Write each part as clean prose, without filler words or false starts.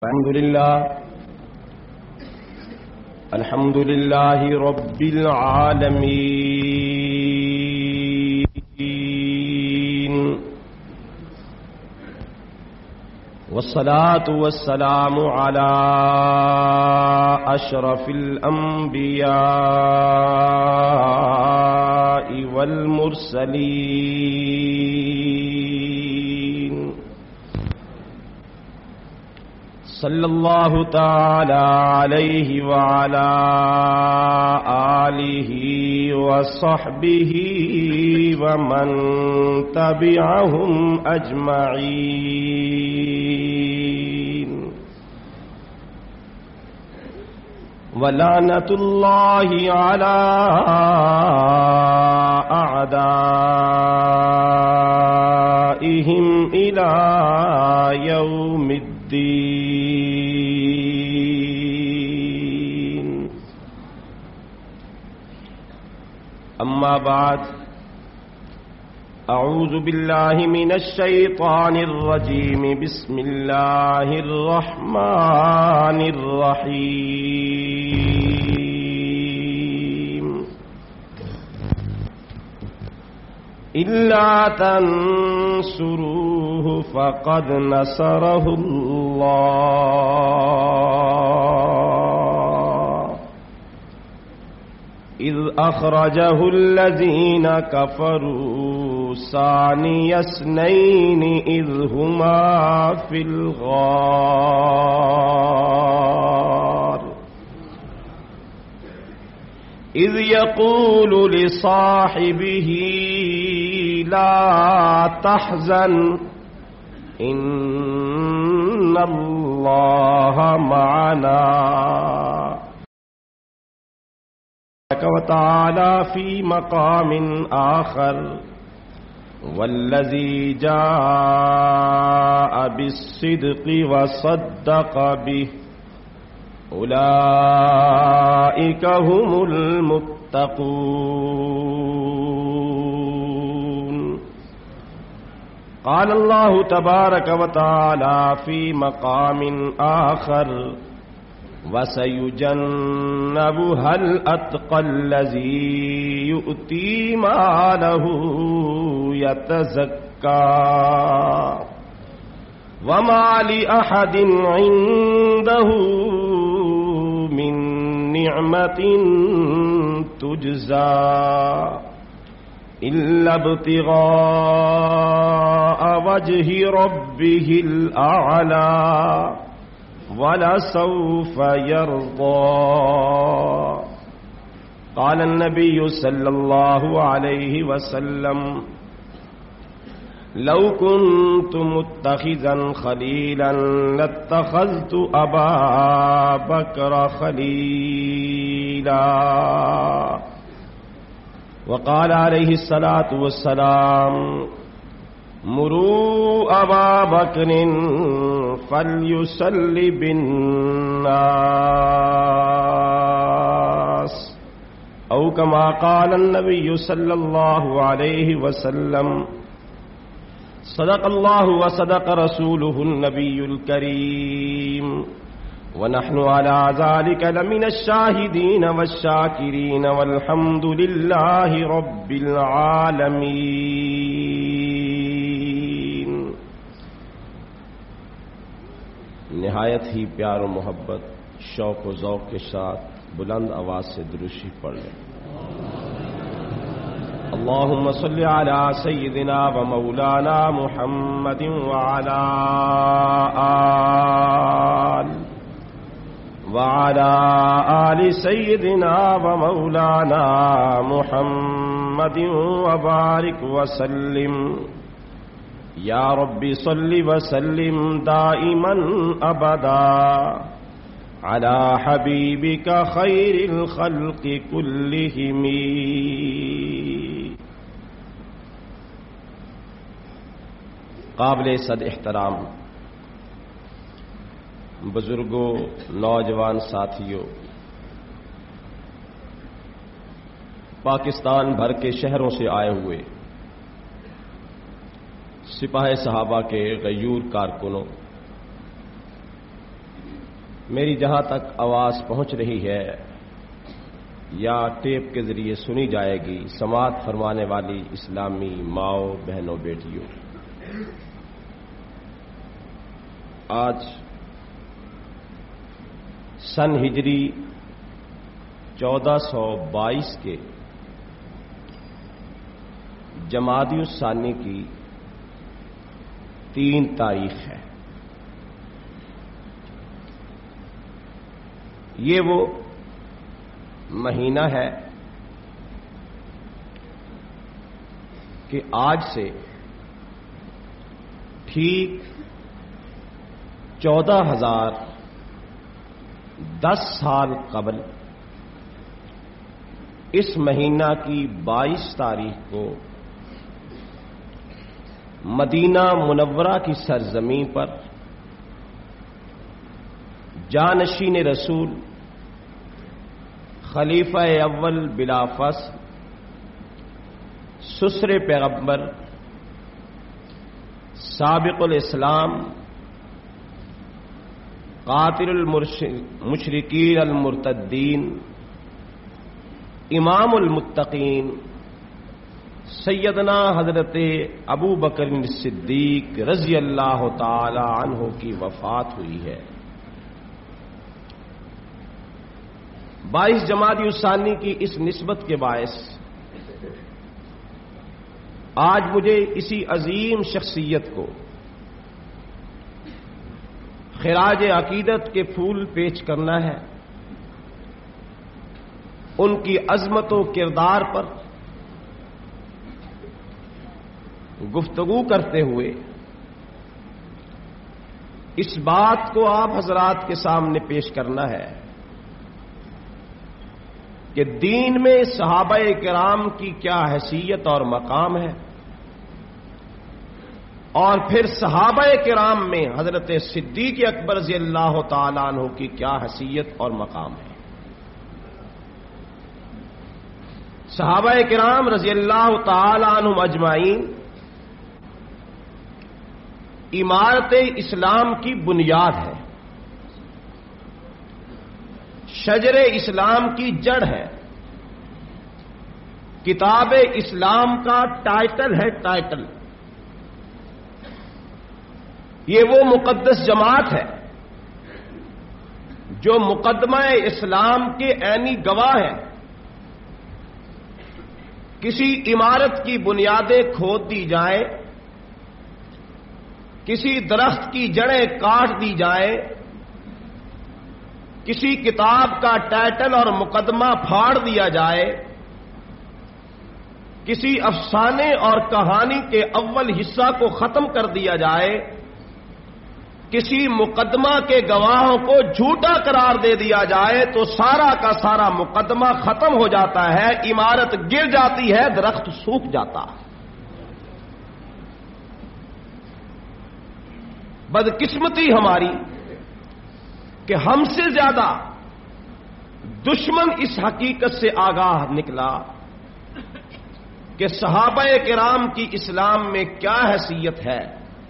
الحمد لله رب العالمين، والصلاة والسلام على أشرف الأنبياء والمرسلين، صلى الله تعالى عليه وعلى آله وصحبه ومن تبعهم أجمعين، ولعنة الله على أعدائهم إلى يوم الدين. أما بعد، أعوذ بالله من الشيطان الرجيم، بسم الله الرحمن الرحيم. إلا تنصروه فقد نصره الله إذ أخرجه الذين كفروا ثاني اثنين إذ هما في الغار إذ يقول لصاحبه لا تحزن إن الله معنا وتعالى في مقام آخر والذي جاء بالصدق وصدق به أولئك هم المتقون. قال الله تبارك وتعالى في مقام آخر وَسَيُجَنَّبُهَا الْأَتْقَى الَّذِي يُؤْتِي مَالَهُ يَتَزَكَّى وَمَا لِأَحَدٍ عِندَهُ مِن نِّعْمَةٍ تُجْزَى إِلَّا ابْتِغَاءَ وَجْهِ رَبِّهِ الْأَعْلَى وَلَسَوْفَ يَرْضَى. قال النبي صلى الله عليه وسلم: لو كنت متخذا خليلا لاتخذت أبا بكر خليلا. وقال عليه الصلاة والسلام: مروا أبا بكر فليصل بالناس، أو كما قال النبي صلى الله عليه وسلم. صدق الله وصدق رسوله النبي الكريم، ونحن على ذلك لمن الشاهدين والشاكرين، والحمد لله رب العالمين. نہایت ہی پیار و محبت، شوق و ذوق کے ساتھ بلند آواز سے درود شریف پڑھ لیں. اللهم صل على سيدنا ومولانا محمد وعلى آل سيدنا ومولانا محمد وبارك وسلم. یا رب صل وسلم دائما ابدا على حبيبك خير الخلق كلهم. قابل صد احترام بزرگوں، نوجوان ساتھیوں، پاکستان بھر کے شہروں سے آئے ہوئے سپاہ صحابہ کے غیور کارکنوں، میری جہاں تک آواز پہنچ رہی ہے یا ٹیپ کے ذریعے سنی جائے گی، سماعت فرمانے والی اسلامی ماؤں، بہنوں، بیٹیوں، آج سن ہجری 1422 کے جمادی الثانی کی 3 تاریخ ہے۔ یہ وہ مہینہ ہے کہ آج سے ٹھیک 14,010 سال قبل اس مہینہ کی 22 تاریخ کو مدینہ منورہ کی سرزمین پر جانشین رسول خلیفہ اول بلا فصل سسر پیغمبر سابق الاسلام قاتل المشرکین المرتدین امام المتقین سیدنا حضرت ابو بکر صدیق رضی اللہ تعالی عنہ کی وفات ہوئی ہے۔ 22 جمادی الثانی کی اس نسبت کے باعث آج مجھے اسی عظیم شخصیت کو خراج عقیدت کے پھول پیش کرنا ہے، ان کی عظمت و کردار پر گفتگو کرتے ہوئے اس بات کو آپ حضرات کے سامنے پیش کرنا ہے کہ دین میں صحابہ کرام کی کیا حیثیت اور مقام ہے، اور پھر صحابہ کرام میں حضرت صدیق اکبر رضی اللہ تعالیٰ عنہ کی کیا حیثیت اور مقام ہے۔ صحابہ کرام رضی اللہ تعالیٰ عنہم اجمعین عمارت اسلام کی بنیاد ہے، شجر اسلام کی جڑ ہے، کتاب اسلام کا ٹائٹل ہے، ٹائٹل یہ وہ مقدس جماعت ہے جو مقدمہ اسلام کے عینی گواہ ہے۔ کسی عمارت کی بنیادیں کھود دی جائیں، کسی درخت کی جڑیں کاٹ دی جائیں، کسی کتاب کا ٹائٹل اور مقدمہ پھاڑ دیا جائے، کسی افسانے اور کہانی کے اول حصہ کو ختم کر دیا جائے، کسی مقدمہ کے گواہوں کو جھوٹا قرار دے دیا جائے تو سارا کا سارا مقدمہ ختم ہو جاتا ہے، عمارت گر جاتی ہے، درخت سوکھ جاتا ہے۔ بدقسمتی ہماری کہ ہم سے زیادہ دشمن اس حقیقت سے آگاہ نکلا کہ صحابہ کرام کی اسلام میں کیا حیثیت ہے۔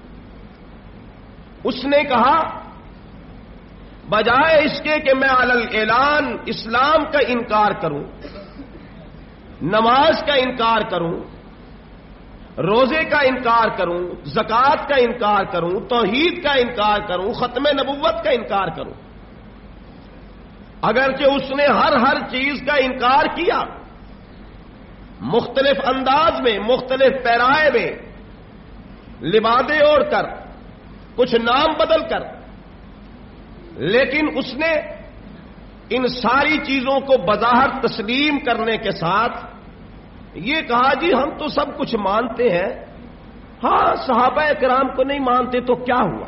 اس نے کہا بجائے اس کے کہ میں علل اعلان اسلام کا انکار کروں، نماز کا انکار کروں، روزے کا انکار کروں، زکوٰۃ کا انکار کروں، توحید کا انکار کروں، ختم نبوت کا انکار کروں، اگرچہ اس نے ہر چیز کا انکار کیا، مختلف انداز میں، مختلف پیرائے میں، لبادے اوڑھ کر، کچھ نام بدل کر، لیکن اس نے ان ساری چیزوں کو بظاہر تسلیم کرنے کے ساتھ یہ کہا جی ہم تو سب کچھ مانتے ہیں، ہاں صحابہ کرام کو نہیں مانتے تو کیا ہوا۔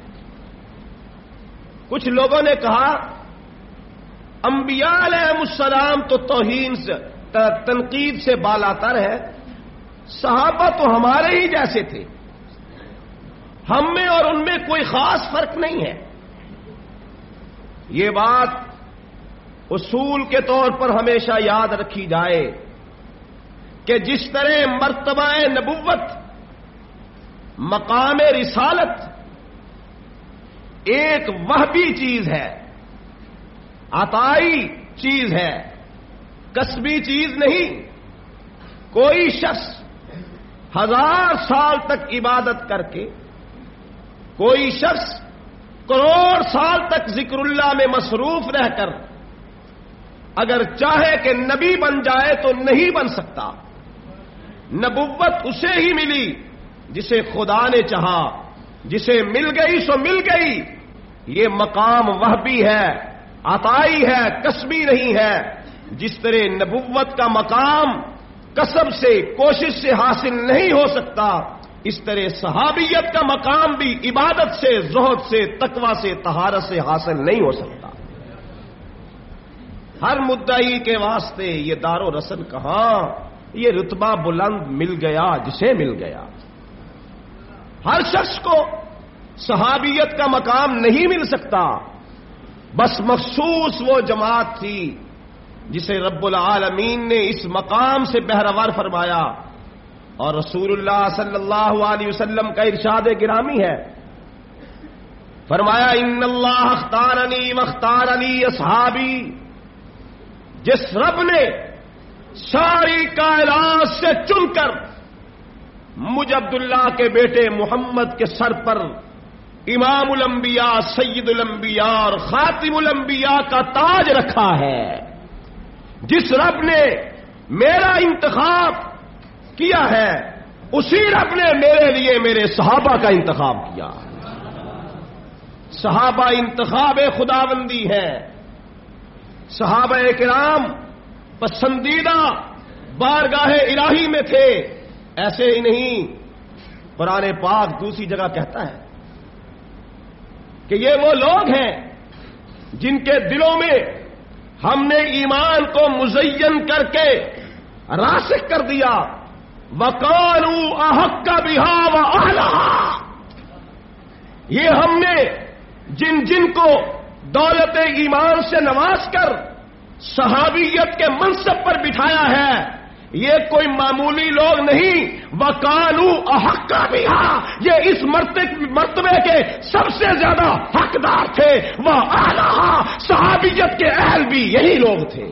کچھ لوگوں نے کہا انبیاء علیہ السلام تو توہین سے، تنقید سے بالاتر ہے، صحابہ تو ہمارے ہی جیسے تھے، ہم میں اور ان میں کوئی خاص فرق نہیں ہے۔ یہ بات اصول کے طور پر ہمیشہ یاد رکھی جائے کہ جس طرح مرتبہ نبوت، مقام رسالت ایک وہبی چیز ہے، عطائی چیز ہے، کسبی چیز نہیں۔ کوئی شخص 1000 سال تک عبادت کر کے، کوئی شخص کروڑ سال تک ذکر اللہ میں مصروف رہ کر اگر چاہے کہ نبی بن جائے تو نہیں بن سکتا۔ نبوت اسے ہی ملی جسے خدا نے چاہا، جسے مل گئی سو مل گئی۔ یہ مقام وہبی ہے، عطائی ہے، کسبی نہیں ہے۔ جس طرح نبوت کا مقام کسب سے، کوشش سے حاصل نہیں ہو سکتا، اس طرح صحابیت کا مقام بھی عبادت سے، زہد سے، تقوی سے، طہارت سے حاصل نہیں ہو سکتا۔ ہر مدعی کے واسطے یہ دار و رسن کہاں، یہ رتبہ بلند مل گیا جسے مل گیا۔ ہر شخص کو صحابیت کا مقام نہیں مل سکتا، بس مخصوص وہ جماعت تھی جسے رب العالمین نے اس مقام سے بہرور فرمایا۔ اور رسول اللہ صلی اللہ علیہ وسلم کا ارشاد گرامی ہے، فرمایا ان اللہ اختارنی واختار لی اصحابی۔ جس رب نے ساری کائنات سے چن کر مجھ عبداللہ کے بیٹے محمد کے سر پر امام الانبیاء، سید الانبیاء اور خاتم الانبیاء کا تاج رکھا ہے، جس رب نے میرا انتخاب کیا ہے، اسی رب نے میرے لیے میرے صحابہ کا انتخاب کیا۔ صحابہ انتخاب خداوندی ہے۔ صحابہ کرام پسندیدہ بارگاہ الہی میں تھے۔ ایسے ہی نہیں، قرآن پاک دوسری جگہ کہتا ہے کہ یہ وہ لوگ ہیں جن کے دلوں میں ہم نے ایمان کو مزین کر کے راسخ کر دیا۔ وَقَالُوا أَحَقَّ بِهَا وَأَهْلَهَا۔ یہ ہم نے جن کو دولت ایمان سے نواز کر صحابیت کے منصب پر بٹھایا ہے، یہ کوئی معمولی لوگ نہیں۔ وَقَالُوا أَحَقَّ بِهَا، یہ اس مرتبے کے سب سے زیادہ حقدار تھے۔ وَأَهْلَهَا، صحابیت کے اہل بھی یہی لوگ تھے۔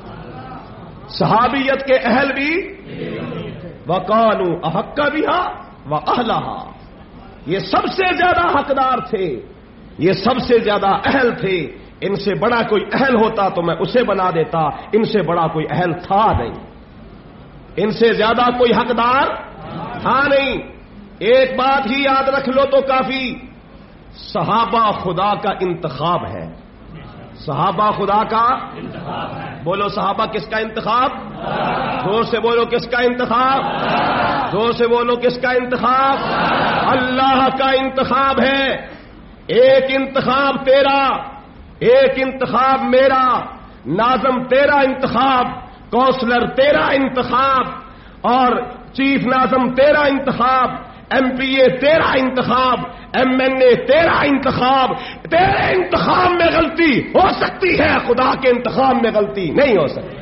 صحابیت کے اہل بھی وَقَالُوا أَحَقَّ بِهَا وَأَهْلَهَا، یہ سب سے زیادہ حقدار تھے، یہ سب سے زیادہ اہل تھے۔ ان سے بڑا کوئی اہل ہوتا تو میں اسے بنا دیتا، ان سے بڑا کوئی اہل تھا نہیں، ان سے زیادہ کوئی حقدار تھا نہیں۔ ایک بات ہی یاد رکھ لو تو کافی، صحابہ خدا کا انتخاب ہے۔ صحابہ خدا کا انتخاب ہے۔ بولو صحابہ کس کا انتخاب؟ زور سے بولو کس کا انتخاب؟ زور سے بولو کس کا انتخاب؟ اللہ کا انتخاب ہے۔ ایک انتخاب تیرا، ایک انتخاب میرا، ناظم تیرا انتخاب، کونسلر تیرا انتخاب، اور چیف ناظم تیرا انتخاب، ایم پی اے تیرا انتخاب، ایم این اے تیرا انتخاب۔ تیرے انتخاب میں غلطی ہو سکتی ہے، خدا کے انتخاب میں غلطی نہیں ہو سکتی۔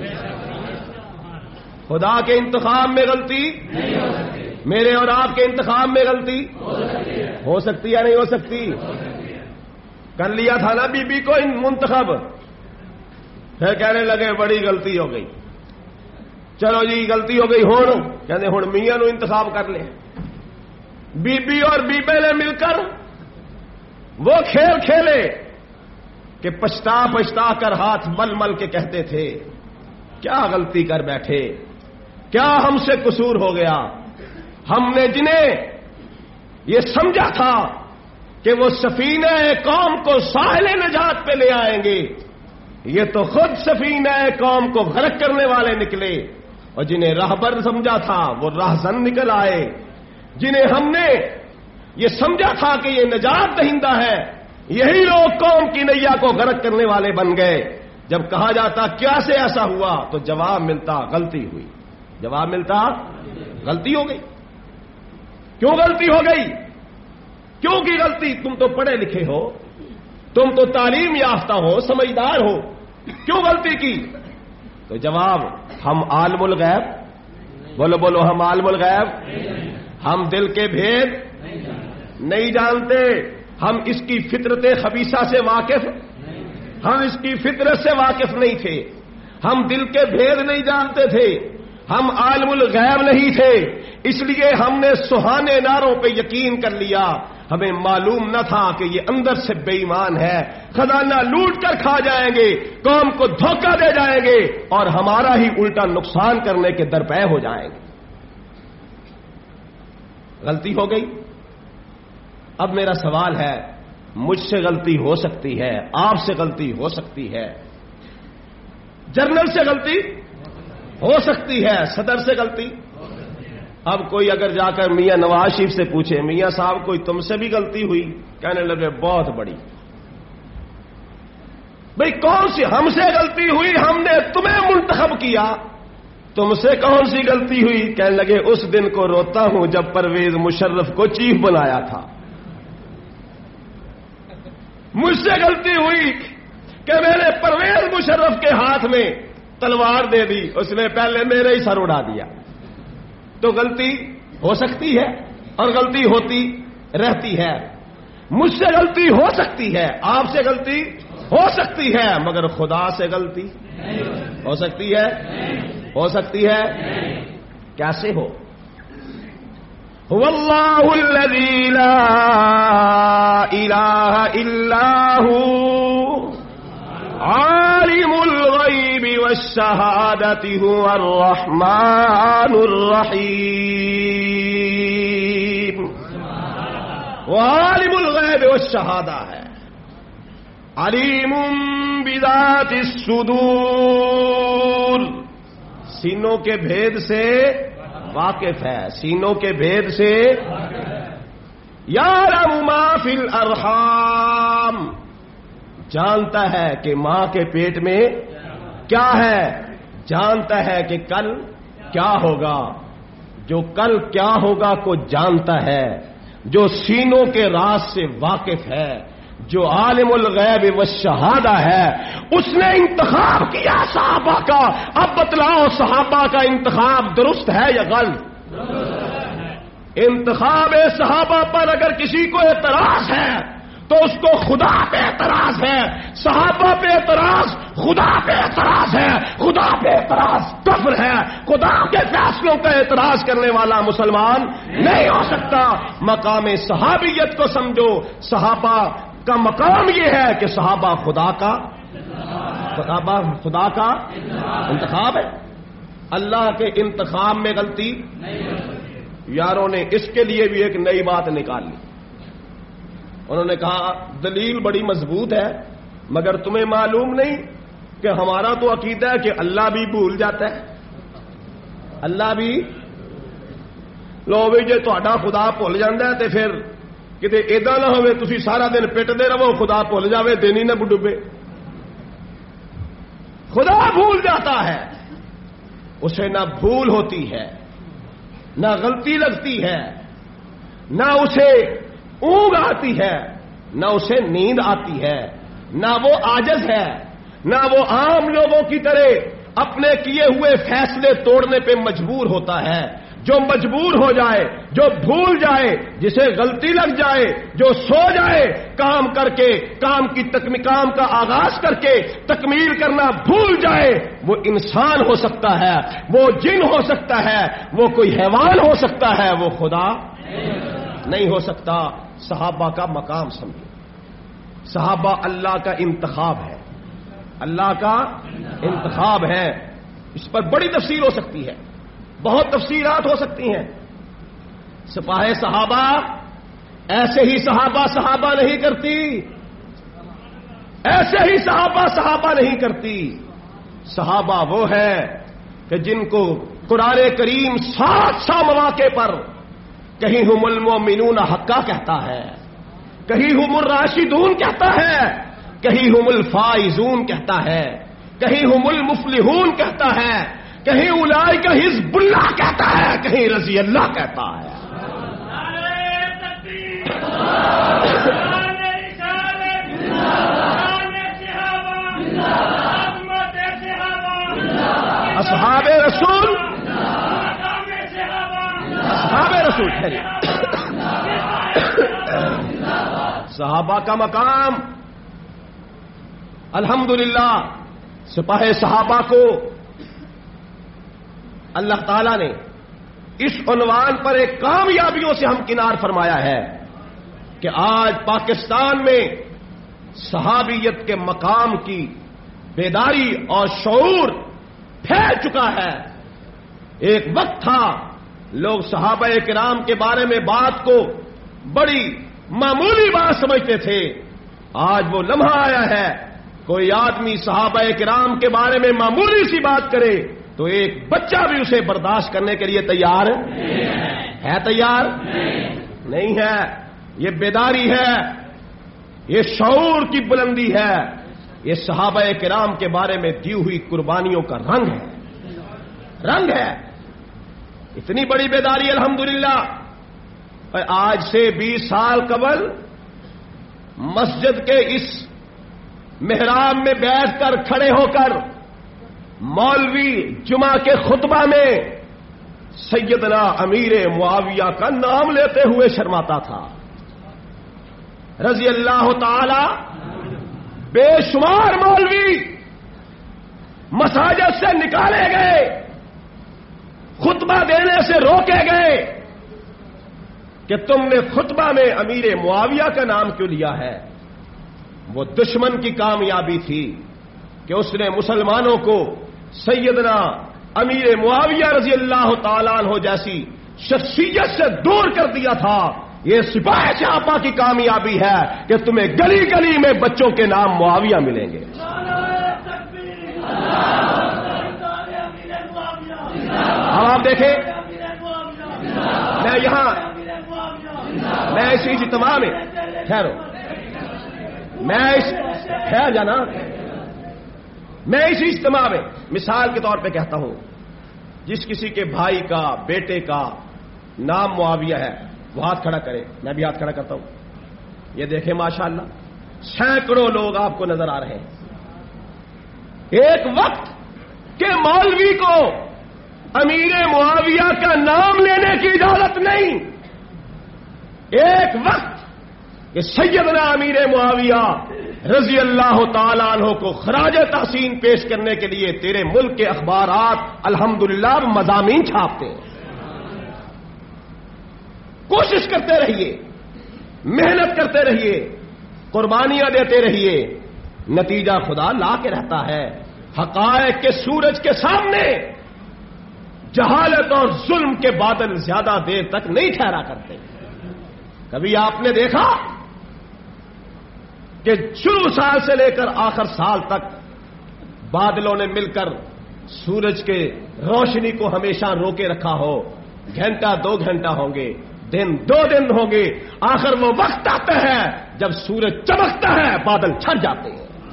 خدا کے انتخاب میں غلطی نہیں ہو سکتی، میرے اور آپ کے انتخاب میں غلطی ہو سکتی ہے نہیں ہو سکتی؟ کر لیا تھا نا بی بی کو منتخب، پھر کہنے لگے بڑی غلطی ہو گئی، چلو جی غلطی ہو گئی، کہتے ہوں میاں نو انتخاب کر لے۔ بی بی اور بیبے نے مل کر وہ کھیل کھیلے کہ پچھتا پچھتا کر ہاتھ مل مل کے کہتے تھے کیا غلطی کر بیٹھے، کیا ہم سے قصور ہو گیا۔ ہم نے جنہیں یہ سمجھا تھا کہ وہ سفینہ قوم کو ساحل نجات پہ لے آئیں گے، یہ تو خود سفینہ قوم کو غرق کرنے والے نکلے، اور جنہیں راہبر سمجھا تھا وہ راہزن نکل آئے۔ جنہیں ہم نے یہ سمجھا تھا کہ یہ نجات دہندہ ہے، یہی لوگ قوم کی نیا کو غرق کرنے والے بن گئے۔ جب کہا جاتا کیا سے ایسا ہوا تو جواب ملتا غلطی ہوئی، جواب ملتا غلطی ہو گئی۔ کیوں غلطی ہو گئی؟ کیوں کی غلطی؟ تم تو پڑھے لکھے ہو، تم تو تعلیم یافتہ ہو، سمجھدار ہو، کیوں غلطی کی؟ تو جواب ہم عالم الغیب، بولو بولو ہم عالم الغیب، ہم دل کے بھید نہیں جانتے، ہم اس کی فطرت خبیثہ سے واقف ہم اس کی فطرت سے واقف نہیں تھے، ہم دل کے بھید نہیں جانتے تھے، ہم عالم الغیب نہیں تھے، اس لیے ہم نے سہانے نعروں پہ یقین کر لیا، ہمیں معلوم نہ تھا کہ یہ اندر سے بے ایمان ہے، خزانہ لوٹ کر کھا جائیں گے، قوم کو دھوکہ دے جائیں گے اور ہمارا ہی الٹا نقصان کرنے کے درپے ہو جائیں گے۔ غلطی ہو گئی۔ اب میرا سوال ہے، مجھ سے غلطی ہو سکتی ہے، آپ سے غلطی ہو سکتی ہے، جنرل سے غلطی ہو سکتی ہے، صدر سے غلطی۔ اب کوئی اگر جا کر میاں نواز شریف سے پوچھے، میاں صاحب کوئی تم سے بھی غلطی ہوئی؟ کہنے لگے بہت بڑی۔ بھئی کون سی ہم سے غلطی ہوئی؟ ہم نے تمہیں منتخب کیا، تم سے کون سی غلطی ہوئی؟ کہنے لگے اس دن کو روتا ہوں جب پرویز مشرف کو چیف بنایا تھا، مجھ سے غلطی ہوئی کہ میں نے پرویز مشرف کے ہاتھ میں تلوار دے دی، اس نے پہلے میرے ہی سر اڑا دیا۔ تو غلطی ہو سکتی ہے اور غلطی ہوتی رہتی ہے، مجھ سے غلطی ہو سکتی ہے، آپ سے غلطی ہو سکتی ہے، مگر خدا سے غلطی ہو سکتی ہے؟ ہو سکتی ہے؟ کیسے ہو؟ واللہ الذی لا الہ الا هو عالم الغیب والشہادۃ هو الرحمن الرحیم۔ وہ عالم الغیب والشہادہ ہے، علیم بذات الصدور، سینوں کے بھید سے واقف ہے، سینوں کے بھید سے۔ یعلم ما فی الارحام، جانتا ہے کہ ماں کے پیٹ میں کیا ہے، جانتا ہے کہ کل کیا ہوگا، جو کل کیا ہوگا کو جانتا ہے، جو سینوں کے راز سے واقف ہے، جو عالم الغیب والشہادہ ہے، اس نے انتخاب کیا صحابہ کا۔ اب بتلاؤ صحابہ کا انتخاب درست ہے یا غلط؟ انتخاب صحابہ پر اگر کسی کو اعتراض ہے تو اس کو خدا پہ اعتراض ہے، صحابہ پہ اعتراض خدا پہ اعتراض ہے، خدا پہ اعتراض کفر ہے، خدا کے فیصلوں کا اعتراض کرنے والا مسلمان نہیں ہو سکتا۔ مقام صحابیت کو سمجھو، صحابہ کا مقام یہ ہے کہ صحابہ خدا کا انتخاب ہے، اللہ کے انتخاب میں غلطی۔ یاروں نے اس کے لیے بھی ایک نئی بات نکال لی، انہوں نے کہا دلیل بڑی مضبوط ہے، مگر تمہیں معلوم نہیں کہ ہمارا تو عقیدہ ہے کہ اللہ بھی بھول جاتا ہے، اللہ بھی لو بھی جے تہاڈا خدا بھول جاتا ہے تو پھر کتے ایدا نہ ہوئے تسی سارا دن پٹتے رہو خدا بھول جاوے دن ہی نہ ڈوبے۔ خدا بھول جاتا ہے، اسے نہ بھول ہوتی ہے، نہ غلطی لگتی ہے، نہ اسے اونگ آتی ہے، نہ اسے نیند آتی ہے، نہ وہ عاجز ہے، نہ وہ عام لوگوں کی طرح اپنے کیے ہوئے فیصلے توڑنے پہ مجبور ہوتا ہے۔ جو مجبور ہو جائے، جو بھول جائے، جسے غلطی لگ جائے، جو سو جائے کام کر کے، کام کا آغاز کر کے تکمیل کرنا بھول جائے، وہ انسان ہو سکتا ہے، وہ جن ہو سکتا ہے، وہ کوئی حیوان ہو سکتا ہے، وہ خدا نہیں ہو سکتا۔ صحابہ کا مقام سمجھو، صحابہ اللہ کا انتخاب ہے، اللہ کا انتخاب ہے۔ اس پر بڑی تفصیل ہو سکتی ہے، بہت تفصیلات ہو سکتی ہیں۔ سپاہ صحابہ ایسے ہی صحابہ نہیں کرتی، ایسے ہی صحابہ نہیں کرتی۔ صحابہ وہ ہے کہ جن کو قرآن کریم 700 مواقع پر کہیں ہم المؤمنون حقا کہتا ہے، کہیں ہم الراشدون کہتا ہے، کہیں ہم الفائزون کہتا ہے، کہیں ہم المفلحون کہتا ہے، کہیں اولئک حزب اللہ کہتا ہے، کہیں رضی اللہ کہتا ہے۔ اصحاب رسول، اصحاب رسول ٹھہرے، صحابہ کا مقام الحمدللہ سپاہ صحابہ کو اللہ تعالیٰ نے اس عنوان پر ایک کامیابیوں سے ہمکنار فرمایا ہے کہ آج پاکستان میں صحابیت کے مقام کی بیداری اور شعور پھیل چکا ہے. ایک وقت تھا لوگ صحابہ کرام کے بارے میں بات کو بڑی معمولی بات سمجھتے تھے. آج وہ لمحہ آیا ہے کوئی آدمی صحابہ کرام کے بارے میں معمولی سی بات کرے تو ایک بچہ بھی اسے برداشت کرنے کے لیے تیار ہے. تیار نہیں ہے. یہ بیداری ہے, یہ شعور کی بلندی ہے, یہ صحابہ کرام کے بارے میں دی ہوئی قربانیوں کا رنگ ہے. اتنی بڑی بیداری الحمدللہ. آج سے 20 سال قبل مسجد کے اس محراب میں بیٹھ کر کھڑے ہو کر مولوی جمعہ کے خطبہ میں سیدنا امیر معاویہ کا نام لیتے ہوئے شرماتا تھا رضی اللہ تعالی. بے شمار مولوی مساجد سے نکالے گئے, خطبہ دینے سے روکے گئے کہ تم نے خطبہ میں امیر معاویہ کا نام کیوں لیا ہے. وہ دشمن کی کامیابی تھی کہ اس نے مسلمانوں کو سیدنا امیر معاویہ رضی اللہ تعالیٰ عنہ جیسی شخصیت سے دور کر دیا تھا. یہ سپاہ صحابہ کی کامیابی ہے کہ تمہیں گلی گلی میں بچوں کے نام معاویہ ملیں گے. آپ دیکھیں, میں اس اجتماع میں میں اس اجتماع میں مثال کے طور پہ کہتا ہوں, جس کسی کے بھائی کا بیٹے کا نام معاویہ ہے وہ ہاتھ کھڑا کرے. میں بھی ہاتھ کھڑا کرتا ہوں. یہ دیکھیں ماشاءاللہ سینکڑوں لوگ آپ کو نظر آ رہے ہیں. ایک وقت کے مولوی کو امیر معاویہ کا نام لینے کی اجازت نہیں. ایک وقت کہ سیدنا امیر معاویہ رضی اللہ تعالیٰ عنہ کو خراج تحسین پیش کرنے کے لیے تیرے ملک کے اخبارات الحمدللہ مضامین چھاپتے ہیں. کوشش کرتے رہیے, محنت کرتے رہیے, قربانیاں دیتے رہیے, نتیجہ خدا لا کے رہتا ہے. حقائق کے سورج کے سامنے جہالت اور ظلم کے بادل زیادہ دیر تک نہیں ٹھہرا کرتے. کبھی آپ نے دیکھا کہ شروع سال سے لے کر آخر سال تک بادلوں نے مل کر سورج کے روشنی کو ہمیشہ روکے رکھا ہو؟ گھنٹہ 2 گھنٹہ ہوں گے, دن 2 دن ہوں گے, آخر وہ وقت آتا ہے جب سورج چمکتا ہے بادل چھٹ جاتے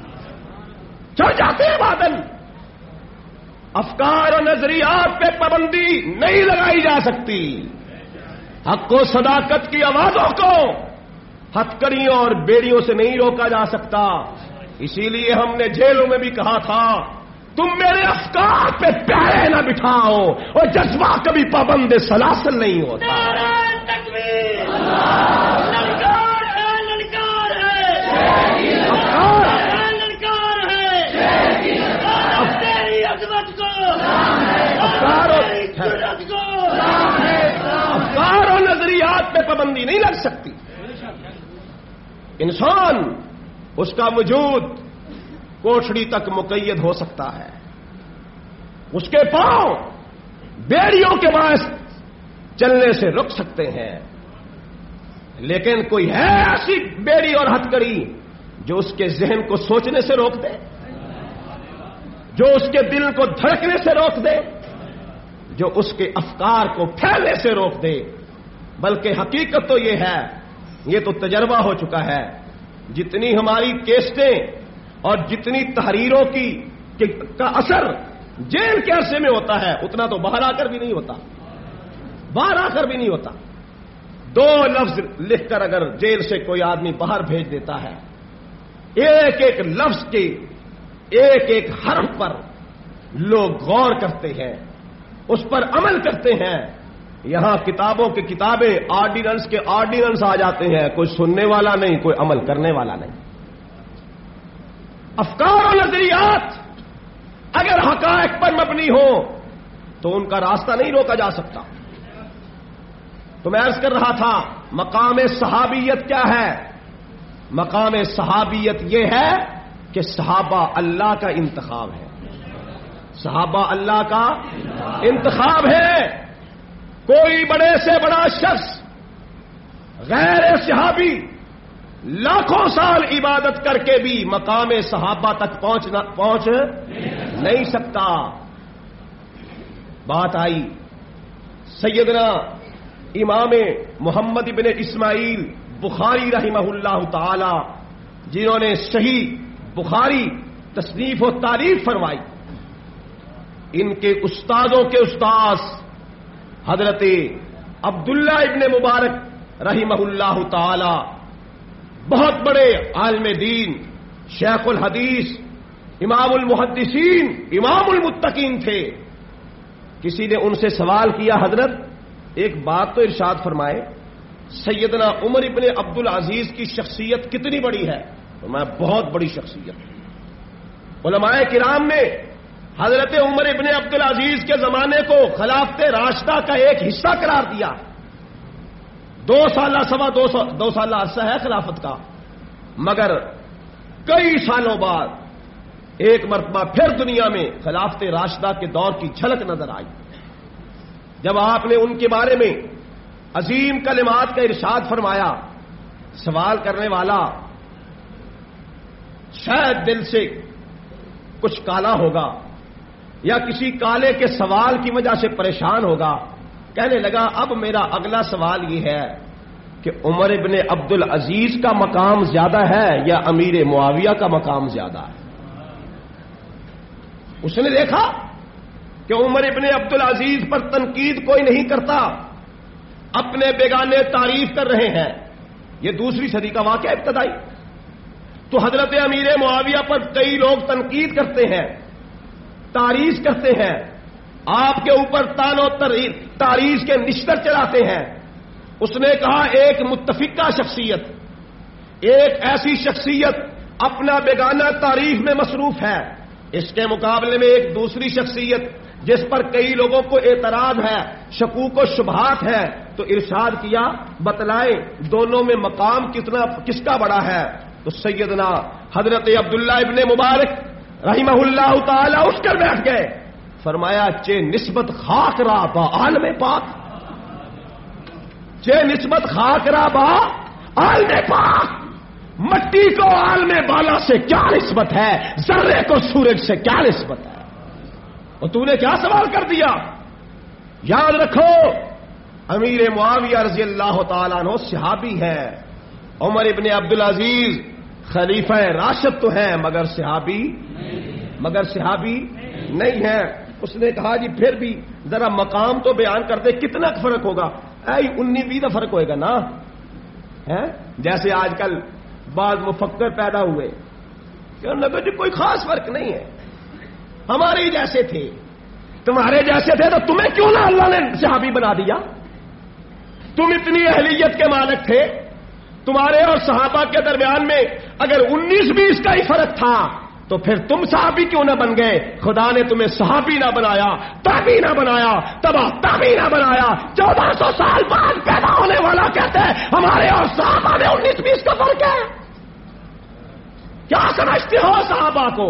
ہیں بادل. افکار اور نظریات پہ پابندی نہیں لگائی جا سکتی. حق و صداقت کی آوازوں کو ہتھکڑیوں اور بیڑیوں سے نہیں روکا جا سکتا. اسی لیے ہم نے جیلوں میں بھی کہا تھا تم میرے افکار پہ پیرے نہ بٹھاؤ, اور جذبہ کبھی پابند سلاسل نہیں ہوتا. افکار اور نظریات پہ پابندی نہیں لگ سکتی. انسان اس کا وجود کوٹھڑی تک مقید ہو سکتا ہے, اس کے پاؤں بیڑیوں کے باعث چلنے سے رک سکتے ہیں, لیکن کوئی ہے ایسی بیڑی اور ہتھکڑی جو اس کے ذہن کو سوچنے سے روک دے, جو اس کے دل کو دھڑکنے سے روک دے, جو اس کے افکار کو پھیلنے سے روک دے. بلکہ حقیقت تو یہ ہے, یہ تو تجربہ ہو چکا ہے, جتنی ہماری کیسٹیں اور جتنی تحریروں کا اثر جیل کے عرصے میں ہوتا ہے اتنا تو باہر آ کر بھی نہیں ہوتا. 2 لفظ لکھ کر اگر جیل سے کوئی آدمی باہر بھیج دیتا ہے, ایک ایک لفظ کے ایک ایک حرف پر لوگ غور کرتے ہیں, اس پر عمل کرتے ہیں. یہاں کتابوں کی کتابیں, آرڈیننس کے آرڈیننس آ جاتے ہیں, کوئی سننے والا نہیں, کوئی عمل کرنے والا نہیں. افکار و نظریات اگر حقائق پر مبنی ہو تو ان کا راستہ نہیں روکا جا سکتا. تو میں عرض کر رہا تھا مقام صحابیت کیا ہے؟ مقام صحابیت یہ ہے کہ صحابہ اللہ کا انتخاب ہے. صحابہ اللہ کا انتخاب ہے. کوئی بڑے سے بڑا شخص غیر صحابی لاکھوں سال عبادت کر کے بھی مقام صحابہ تک پہنچ نہیں سکتا. بات آئی سیدنا امام محمد ابن اسماعیل بخاری رحمہ اللہ تعالی، جنہوں نے صحیح بخاری تصنیف و تعریف فرمائی. ان کے استادوں کے استاذ حضرت عبداللہ ابن مبارک رحمہ اللہ تعالی بہت بڑے عالم دین، شیخ الحدیث، امام المحدثین، امام المتقین تھے. کسی نے ان سے سوال کیا حضرت ایک بات تو ارشاد فرمائے، سیدنا عمر ابن عبد العزیز کی شخصیت کتنی بڑی ہے؟ فرمایا بہت بڑی شخصیت. علماء کرام نے حضرت عمر ابن عبد العزیز کے زمانے کو خلافت راشدہ کا ایک حصہ قرار دیا. 2 سالہ سوا 2 سالہ عرصہ ہے خلافت کا، مگر کئی سالوں بعد ایک مرتبہ پھر دنیا میں خلافت راشدہ کے دور کی جھلک نظر آئی. جب آپ نے ان کے بارے میں عظیم کلمات کا ارشاد فرمایا، سوال کرنے والا شاید دل سے کچھ کالا ہوگا یا کسی کالے کے سوال کی وجہ سے پریشان ہوگا. کہنے لگا اب میرا اگلا سوال یہ ہے کہ عمر ابن عبد العزیز کا مقام زیادہ ہے یا امیر معاویہ کا مقام زیادہ ہے؟ اس نے دیکھا کہ عمر ابن عبد العزیز پر تنقید کوئی نہیں کرتا، اپنے بیگانے تعریف کر رہے ہیں. یہ 2 صدی کا واقعہ ابتدائی. تو حضرت امیر معاویہ پر کئی لوگ تنقید کرتے ہیں، تعریف کرتے ہیں، آپ کے اوپر تان و تعریف کے نشتر چلاتے ہیں. اس نے کہا ایک متفقہ شخصیت، ایک ایسی شخصیت اپنا بیگانہ تعریف میں مصروف ہے، اس کے مقابلے میں ایک دوسری شخصیت جس پر کئی لوگوں کو اعتراض ہے، شکوک و شبہات ہے. تو ارشاد کیا بتلائیں دونوں میں مقام کس کا بڑا ہے؟ تو سیدنا حضرت عبداللہ ابن مبارک رحمہ اللہ تعالی اٹھ کر بیٹھ گئے. فرمایا چے نسبت خاک را با عالم پاک، چے نسبت خاک را با عالم پاک. مٹی کو عالم بالا سے کیا نسبت ہے، ذرے کو سورج سے کیا نسبت ہے؟ اور تو نے کیا سوال کر دیا؟ یاد رکھو امیر معاویہ رضی اللہ تعالیٰ عنہ صحابی ہے، عمر ابن عبد العزیز خلیفہ راشد تو ہے مگر صحابی نہیں ہے. اس نے کہا جی پھر بھی ذرا مقام تو بیان کر دے، کتنا فرق ہوگا؟ 19-20 کا فرق ہوئے گا نا. جیسے آج کل بعض مفکر پیدا ہوئے کہ جی کوئی خاص فرق نہیں ہے، ہمارے ہی جیسے تھے، تمہارے جیسے تھے تو تمہیں کیوں نہ اللہ نے صحابی بنا دیا؟ تم اتنی اہلیت کے مالک تھے، تمہارے اور صحابہ کے درمیان میں اگر 19-20 کا ہی فرق تھا تو پھر تم صحابی کیوں نہ بن گئے؟ خدا نے تمہیں صحابی نہ بنایا، تابعی نہ بنایا، تابعی نہ بنایا. 1400 سال بعد پیدا ہونے والا کہتے ہیں ہمارے اور صحابہ میں 19-20 کا فرق ہے. کیا سمجھتے ہو صحابہ کو؟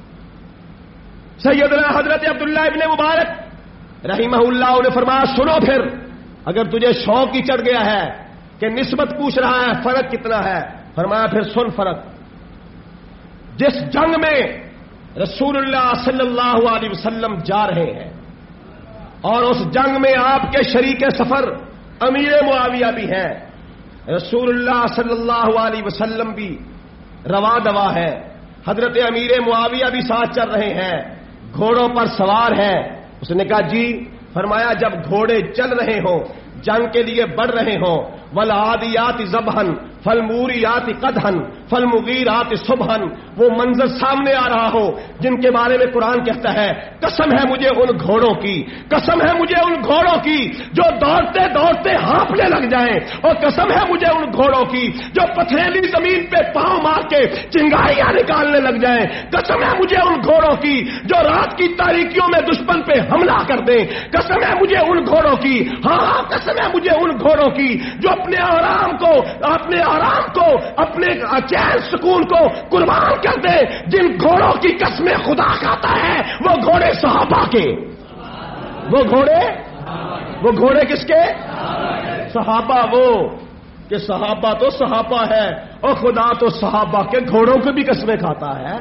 سیدنا حضرت عبداللہ ابن مبارک رحمہ اللہ نے فرمایا سنو پھر، اگر تجھے شوق ہی چڑھ گیا ہے کہ نسبت پوچھ رہا ہے فرق کتنا ہے، فرمایا پھر سن فرق. جس جنگ میں رسول اللہ صلی اللہ علیہ وسلم جا رہے ہیں اور اس جنگ میں آپ کے شریک سفر امیر معاویہ بھی ہیں، رسول اللہ صلی اللہ علیہ وسلم بھی رواں دوا ہے، حضرت امیر معاویہ بھی ساتھ چل رہے ہیں، گھوڑوں پر سوار ہیں. اس نے کہا جی، فرمایا جب گھوڑے چل رہے ہوں، جنگ کے لیے بڑھ رہے ہوں، والعادیات ضبحا فالموریات قدحا فالمغیرات صبحا، وہ منظر سامنے آ رہا ہو جن کے بارے میں قرآن کہتا ہے قسم ہے مجھے ان گھوڑوں کی، قسم ہے مجھے ان گھوڑوں کی جو دوڑتے دوڑتے ہانپنے لگ جائیں، اور قسم ہے مجھے ان گھوڑوں کی جو پتھریلی زمین پہ پاؤں مار کے چنگاریاں نکالنے لگ جائیں، قسم ہے مجھے ان گھوڑوں کی جو رات کی تاریکیوں میں دشمن پہ حملہ کر دیں، قسم ہے مجھے ان گھوڑوں کی، ہاں قسم ہے مجھے ان گھوڑوں کی جو اپنے آرام کو اپنے چین سکون کو قربان کر دے۔ جن گھوڑوں کی قسمیں خدا کھاتا ہے وہ گھوڑے صحابہ کے، وہ گھوڑے کس کے؟ صحابہ، وہ کہ صحابہ تو صحابہ ہے اور خدا تو صحابہ کے گھوڑوں کو بھی قسمیں کھاتا ہے۔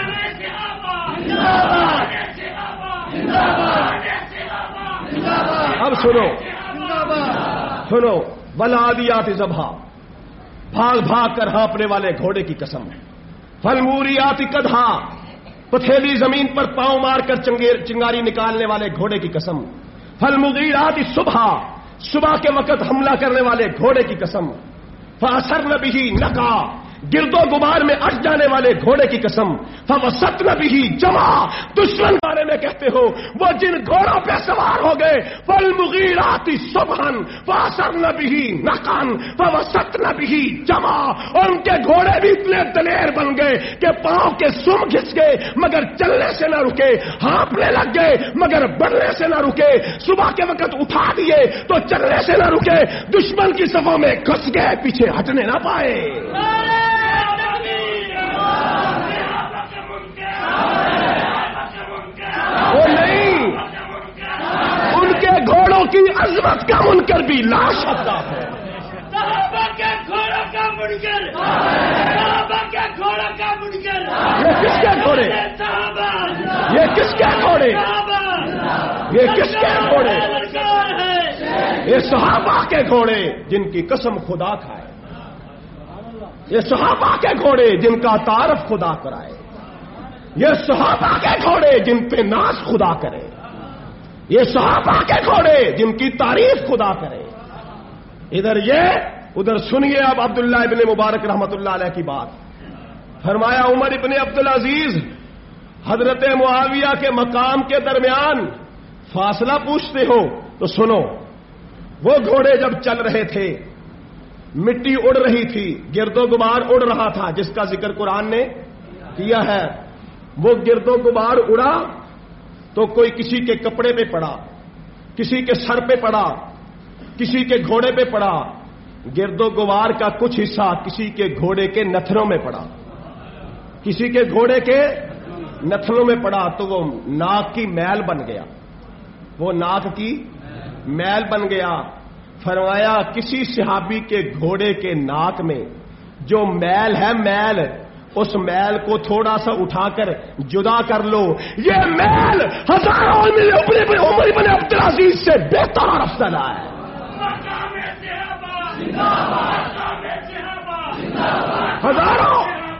اب سنو والعادیات ضبحا، بھاگ بھاگ کر ہانپنے والے گھوڑے کی قسم ہے۔ فالموریات قدحا، پتھیلی زمین پر پاؤں مار کر چنگاری نکالنے والے گھوڑے کی قسم۔ فالمغیرات صبحا، صبح کے وقت حملہ کرنے والے گھوڑے کی قسم۔ فاثرن بہ نقعا، گرد و غبار میں اٹ جانے والے گھوڑے کی قسم۔ فوسطن بہ جمعا، دشمن بارے میں کہتے ہو وہ جن گھوڑوں پہ سوار ہو گئے۔ فالمغیرات صبحا فاثرن بہ نقعا فوسطن بہ جمعا، اور ان کے گھوڑے بھی اتنے دلیر بن گئے کہ پاؤں کے سم گھس گئے مگر چلنے سے نہ رکے، ہانپنے لگ گئے مگر بڑھنے سے نہ رکے، صبح کے وقت اٹھا دیے تو چلنے سے نہ رکے، دشمن کی صفوں میں گھس گئے، پیچھے ہٹنے نہ پائے۔ وہ نہیں، ان کے گھوڑوں کی عظمت کا منکر بھی لا سکتا ہے۔ صحابہ کے گھوڑوں کا منکر، صحابہ کے گھوڑوں کا منکر، یہ کس کے گھوڑے؟ یہ کس کے گھوڑے؟ یہ کس کے گھوڑے؟ یہ صحابہ کے گھوڑے جن کی قسم خدا کھائے، یہ صحابہ کے گھوڑے جن کا تعارف خدا کرائے، یہ صحابہ کے گھوڑے جن پہ ناز خدا کرے، یہ صحابہ کے گھوڑے جن کی تعریف خدا کرے۔ ادھر یہ ادھر سنیے اب عبداللہ ابن مبارک رحمت اللہ علیہ کی بات۔ فرمایا عمر ابن عبدالعزیز حضرت معاویہ کے مقام کے درمیان فاصلہ پوچھتے ہو تو سنو، وہ گھوڑے جب چل رہے تھے مٹی اڑ رہی تھی، گرد و غبار اڑ رہا تھا جس کا ذکر قرآن نے کیا ہے، وہ گرد و غبار اڑا تو کوئی کسی کے کپڑے پہ پڑا، کسی کے سر پہ پڑا، کسی کے گھوڑے پہ پڑا، گرد و غبار کا کچھ حصہ کسی کے گھوڑے کے نتھنوں میں پڑا، کسی کے گھوڑے کے نتھنوں میں پڑا تو وہ ناک کی میل بن گیا، وہ ناک کی میل بن گیا۔ فرمایا کسی صحابی کے گھوڑے کے ناک میں جو میل ہے، میل، اس میل کو تھوڑا سا اٹھا کر جدا کر لو، یہ میل ہزاروں عمر بن عبدالعزیز سے بہتر اور افضل ہے۔ ہزاروں